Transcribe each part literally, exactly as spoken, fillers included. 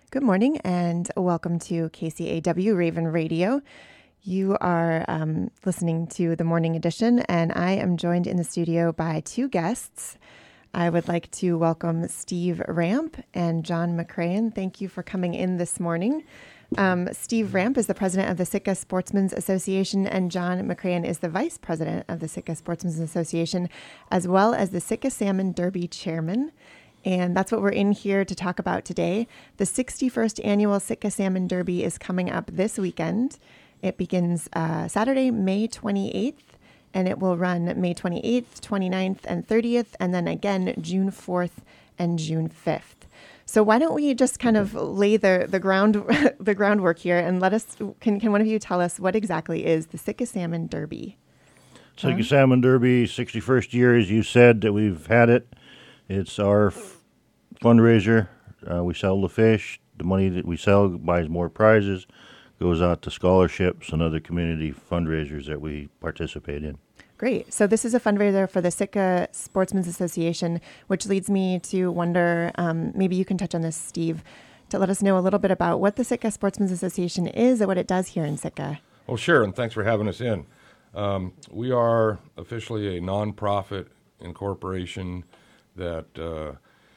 Good morning and welcome to K C A W Raven Radio. You are um, listening to the morning edition, and I am joined in the studio by two guests. I would like to welcome Steve Ramp and John McCrayen. Thank you for coming in this morning. Um, Steve Ramp is the president of the Sitka Sportsmen's Association, and John McCrayen is the vice president of the Sitka Sportsmen's Association, as well as the Sitka Salmon Derby chairman. And that's what we're in here to talk about today. The sixty-first annual Sitka Salmon Derby is coming up this weekend. It begins uh, Saturday, May twenty-eighth, and it will run May twenty-eighth, twenty-ninth, and thirtieth, and then again June fourth and June fifth. So why don't we just kind of lay the the ground the groundwork here, and let us can can one of you tell us what exactly is the Sitka Salmon Derby? Sitka um, Salmon Derby, sixty-first year, as you said, that we've had it. It's our f- fundraiser. Uh, we sell the fish. The money that we sell buys more prizes, goes out to scholarships and other community fundraisers that we participate in. Great. So this is a fundraiser for the Sitka Sportsmen's Association, which leads me to wonder, um, maybe you can touch on this, Steve, to let us know a little bit about what the Sitka Sportsmen's Association is and what it does here in Sitka. Oh, sure, and thanks for having us in. Um, we are officially a nonprofit incorporation that uh,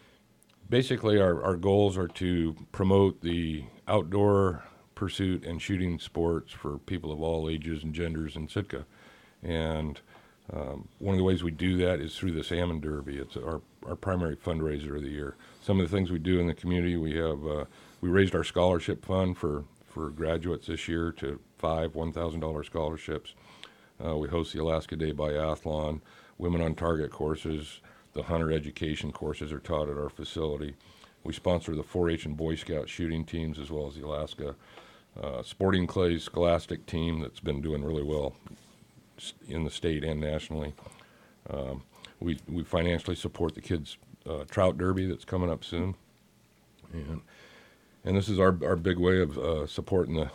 basically our, our goals are to promote the outdoor pursuit and shooting sports for people of all ages and genders in Sitka. And um, one of the ways we do that is through the Salmon Derby. It's our, our primary fundraiser of the year. Some of the things we do in the community, we have uh, we raised our scholarship fund for, for graduates this year to five one thousand dollars scholarships. Uh, we host the Alaska Day Biathlon, Women on Target courses. The hunter education courses are taught at our facility. We sponsor the four H and Boy Scout shooting teams, as well as the Alaska uh, Sporting Clays Scholastic team that's been doing really well in the state and nationally. Um, we we financially support the kids' uh, trout derby that's coming up soon, and and this is our our big way of uh, supporting the.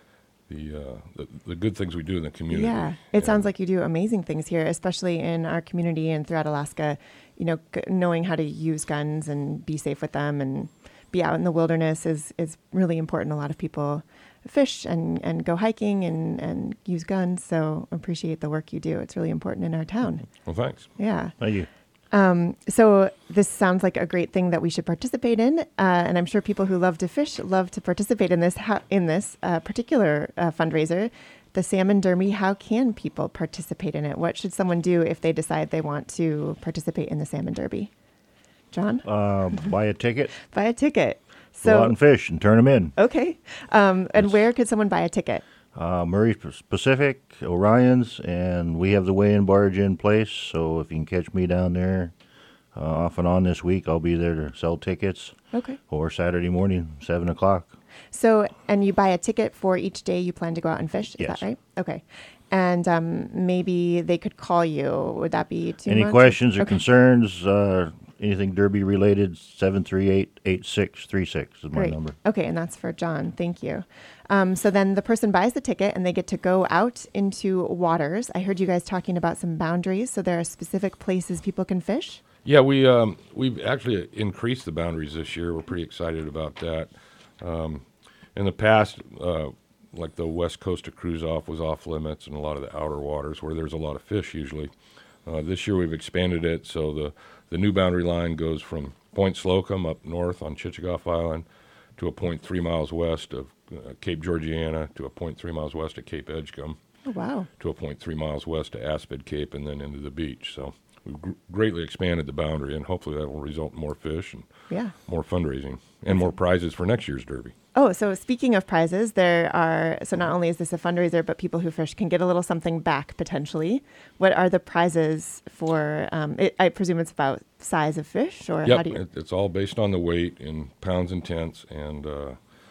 The, uh, the the good things we do in the community. Yeah, it and sounds like you do amazing things here, especially in our community and throughout Alaska. You know, g- knowing how to use guns and be safe with them and be out in the wilderness is, is really important. A lot of people fish and, and go hiking and, and use guns, so appreciate the work you do. It's really important in our town. Well, thanks. Yeah. Thank you. Um, so this sounds like a great thing that we should participate in, uh, and I'm sure people who love to fish love to participate in this ha- in this uh, particular uh, fundraiser, the Salmon Derby. How can people participate in it? What should someone do if they decide they want to participate in the Salmon Derby? John? Uh, buy a ticket. Buy a ticket. So, go out and fish and turn them in. Okay. Um, and Yes. where could someone buy a ticket? Uh, Murray Pacific, Orion's, and we have the weigh-in barge in place, so if you can catch me down there uh, off and on this week, I'll be there to sell tickets. Okay. Or Saturday morning, seven o'clock. So, and you buy a ticket for each day you plan to go out and fish, is Yes. that right? Okay. And um, maybe they could call you. Would that be too Any much? questions or Okay. concerns, uh, anything Derby related, seven three eight, eight six three six is my Great. number. Okay, and that's for John. Thank you. Um, so then the person buys the ticket and they get to go out into waters. I heard you guys talking about some boundaries. So there are specific places people can fish? Yeah, we, um, we've actually increased the boundaries this year. We're pretty excited about that. Um, in the past, uh, like the west coast of Cruise Off was off limits and a lot of the outer waters where there's a lot of fish usually. Uh, this year we've expanded it, so the, the new boundary line goes from Point Slocum up north on Chichagof Island to a point three miles west of uh, Cape Georgiana, to a point three miles west of Cape Edgecombe, Oh, wow. to a point three miles west of Aspid Cape, and then into the beach. So we've gr- greatly expanded the boundary, and hopefully that will result in more fish and Yeah. more fundraising and more prizes for next year's Derby. Oh, so speaking of prizes, there are, so not only is this a fundraiser, but people who fish can get a little something back potentially. What are the prizes for, um, it, I presume it's about size of fish, or how Yep, do you? it, it's all based on the weight in pounds and tenths. And uh,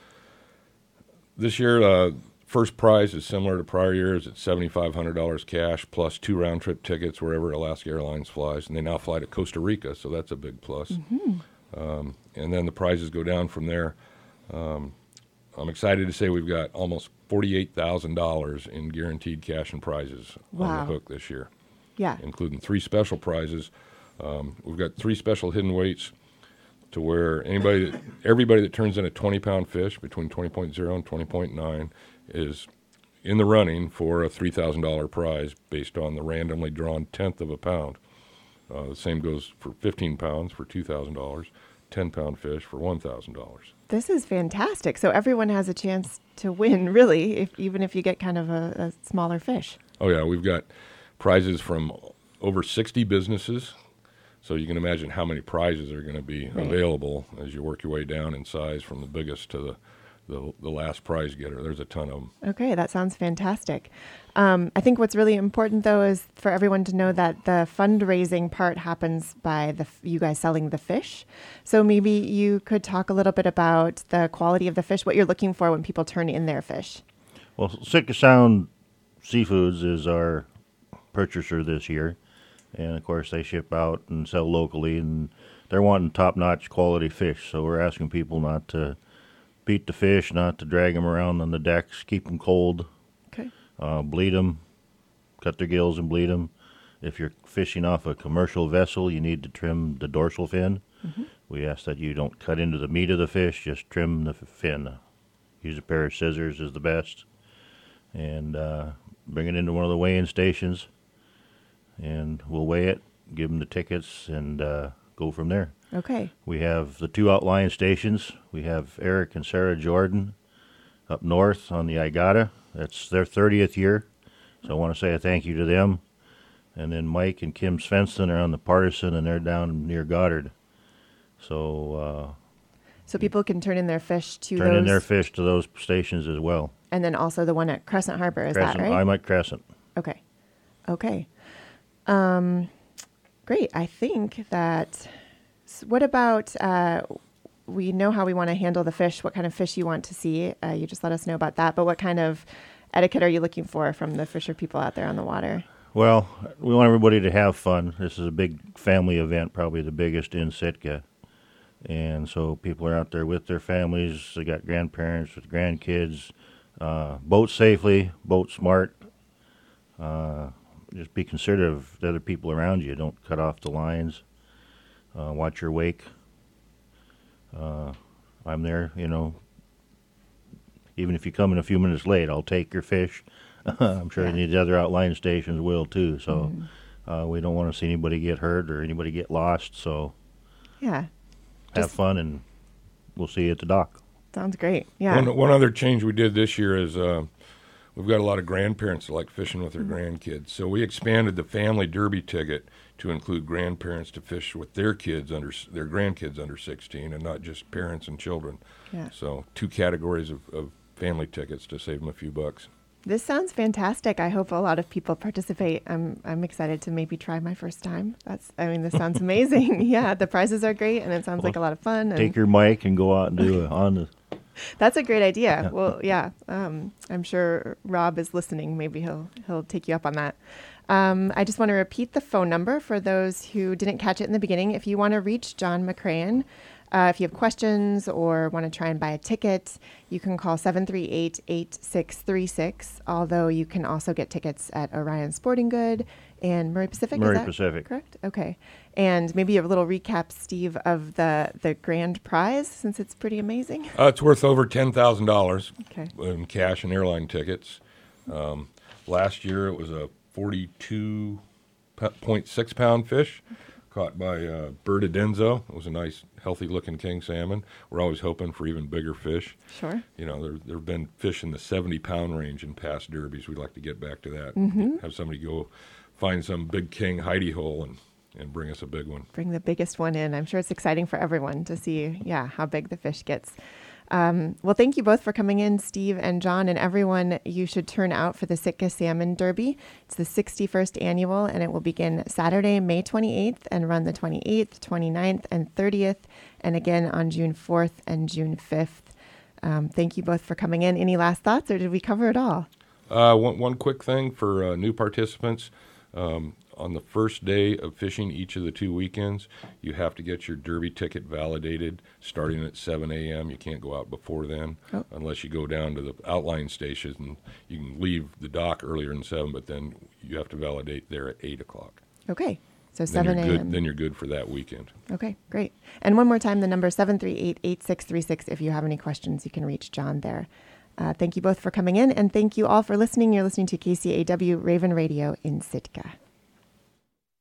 this year, uh, first prize is similar to prior years. It's seven thousand five hundred dollars cash plus two round-trip tickets wherever Alaska Airlines flies. And they now fly to Costa Rica, so that's a big plus. Mm-hmm. Um, and then the prizes go down from there. Um, I'm excited to say we've got almost forty-eight thousand dollars in guaranteed cash and prizes Wow. on the hook this year, Yeah. including three special prizes. Um, we've got three special hidden weights. to where anybody, that, everybody that turns in a twenty-pound fish between twenty point oh and twenty point nine is in the running for a three thousand dollars prize based on the randomly drawn tenth of a pound. Uh, the same goes for fifteen pounds for two thousand dollars, ten-pound fish for one thousand dollars. This is fantastic. So everyone has a chance to win, really, if, even if you get kind of a, a smaller fish. Oh, yeah. We've got prizes from over sixty businesses. So you can imagine how many prizes are going to be Right. available as you work your way down in size from the biggest to the, the, the last prize getter. There's a ton of them. Okay, that sounds fantastic. Um, I think what's really important, though, is for everyone to know that the fundraising part happens by the f- you guys selling the fish. So maybe you could talk a little bit about the quality of the fish, what you're looking for when people turn in their fish. Well, Sitka Sound Seafoods is our purchaser this year. And, of course, they ship out and sell locally, and they're wanting top-notch quality fish. So we're asking people not to beat the fish, not to drag them around on the decks, keep them cold, Okay. uh, bleed them, cut their gills and bleed them. If you're fishing off a commercial vessel, you need to trim the dorsal fin. Mm-hmm. We ask that you don't cut into the meat of the fish, just trim the f- fin. Use a pair of scissors is the best. And uh, bring it into one of the weighing stations. And we'll weigh it, give them the tickets, and uh, go from there. Okay. We have the two outlying stations. We have Eric and Sarah Jordan up north on the Igata. That's their thirtieth year, so I want to say a thank you to them. And then Mike and Kim Svensson are on the Partisan, and they're down near Goddard. So uh, So people can turn in their fish to turn those, in their fish to those stations as well. and then also the one at Crescent Harbor. Is Crescent, that right? I'm at Crescent. Okay. Okay. Um, great. I think that, s- what about, uh, we know how we want to handle the fish, what kind of fish you want to see. Uh, you just let us know about that. But what kind of etiquette are you looking for from the fisher people out there on the water? Well, we want everybody to have fun. This is a big family event, probably the biggest in Sitka. And so people are out there with their families. They got grandparents with grandkids. Uh, boat safely, boat smart. Uh, just be considerate of the other people around you. Don't cut off the lines. Uh, watch your wake. Uh, I'm there, you know. Even if you come in a few minutes late, I'll take your fish. I'm sure Yeah. any of the other outlying stations will too. So Mhm. uh, we don't want to see anybody get hurt or anybody get lost. So Yeah. have Just- fun, and we'll see you at the dock. Sounds great. Yeah. One, one other change we did this year is uh, we've got a lot of grandparents that like fishing with their grandkids. So we expanded the family derby ticket to include grandparents to fish with their kids under s- their grandkids under sixteen, and not just parents and children. Yeah. So two categories of, of family tickets to save them a few bucks. This sounds fantastic. I hope a lot of people participate. I'm I'm excited to maybe try my first time. That's I mean, this sounds amazing. Yeah, the prizes are great, and it sounds like a lot of fun. And Take your mic and go out and do it on the. that's a great idea. Well, yeah, um, I'm sure Rob is listening. Maybe he'll he'll take you up on that. Um, I just want to repeat the phone number for those who didn't catch it in the beginning. If you want to reach John McCrayen, uh, if you have questions or want to try and buy a ticket, you can call seven three eight, eight six three six, although you can also get tickets at Orion Sporting Good and Murray Pacific. Murray is that Pacific. correct? Okay. And maybe a little recap, Steve, of the, the grand prize, since it's pretty amazing. Uh, it's worth over ten thousand dollars Okay. in cash and airline tickets. Um, last year it was a forty-two point six pound fish caught by uh, Berta Denzo. It was a nice, healthy-looking king salmon. We're always hoping for even bigger fish. Sure. You know, there there have been fish in the seventy pound range in past derbies. We'd like to get back to that. Mm-hmm. Have somebody go find some big king hidey hole and, and bring us a big one. Bring the biggest one in. I'm sure it's exciting for everyone to see, yeah, how big the fish gets. Um, well, thank you both for coming in, Steve and John, and everyone. You should turn out for the Sitka Salmon Derby. It's the sixty-first annual, and it will begin Saturday, May twenty-eighth, and run the twenty-eighth, twenty-ninth, and thirtieth, and again on June fourth and June fifth. Um, thank you both for coming in. Any last thoughts, or did we cover it all? Uh, one, one quick thing for uh, new participants. Um, on the first day of fishing each of the two weekends, you have to get your derby ticket validated starting at seven a.m. You can't go out before then Oh. unless you go down to the outlying stations, and you can leave the dock earlier than seven, but then you have to validate there at eight o'clock. Okay. So then seven you're good- a.m. Then you're good for that weekend. Okay, great. And one more time, the number seven three eight, eight six three six. If you have any questions, you can reach John there. Uh, thank you both for coming in, and thank you all for listening. You're listening to K C A W Raven Radio in Sitka.